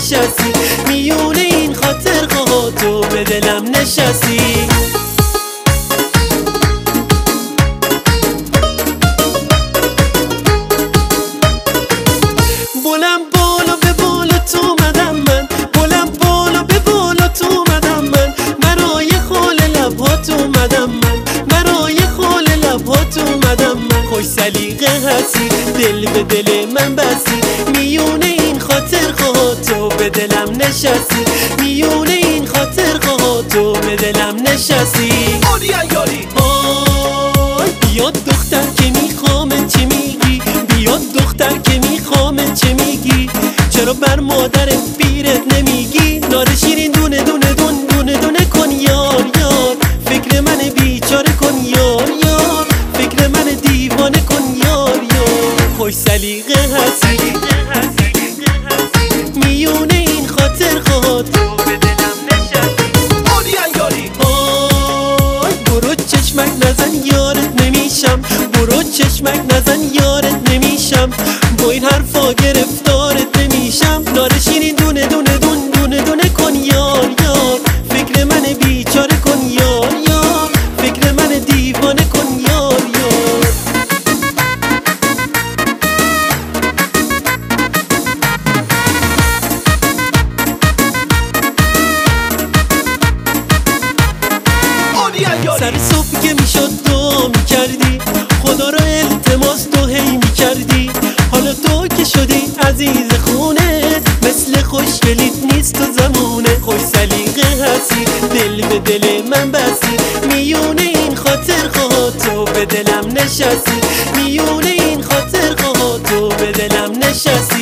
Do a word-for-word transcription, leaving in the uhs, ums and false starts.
نشستی، میونه این خاطر خواه تو به دلم نشستی. بلند بالا به بالا تو اومدم من، بلند بالا به بالا تو اومدم من، برای خال لبات اومدم من، برای خال لبات اومدم من. خوش سلیقه هستی، دل به دل من بستی، میونه این خاطر خواه تو به دلم نشستی، میونه این خاطر خواه تو به دلم نشستی. آی بیاد دختر که میخوامه چه میگی، بیاد دختر که میخوامه چه میگی، چرا بر مادر پیرت نمیگی، نار شیرین دونه دونه دون دونه دونه کن یار یار، فکر من بیچاره کن یار یار، فکر من دیوانه کن یار یار. خوش سلیقه هستی، میونه این خاطر خواه تو به دلم نشستی. آی برو چشمک نزن یارت نمیشم، برو چشمک نزن یارت نمیشم، با این حرفا گرفتارت نمیشم، نار شیرین دونه دونه دون دونه دونه کن یار یار، فکر من بیچاره کن یار یار، فکر من دیوانه کن یار یار. سر صبح که میشد دعا میکردی، خدا را التماس تو هی میکردی، حالا تو که شدی عزیز خونه، مثل خوشگلیت نیست تو زمونه. خوش سلیقه هستی، دل به دل من بستی، میونه این خاطر خواه تو به دلم نشستی، میونه این خاطر خواه تو به دلم نشستی.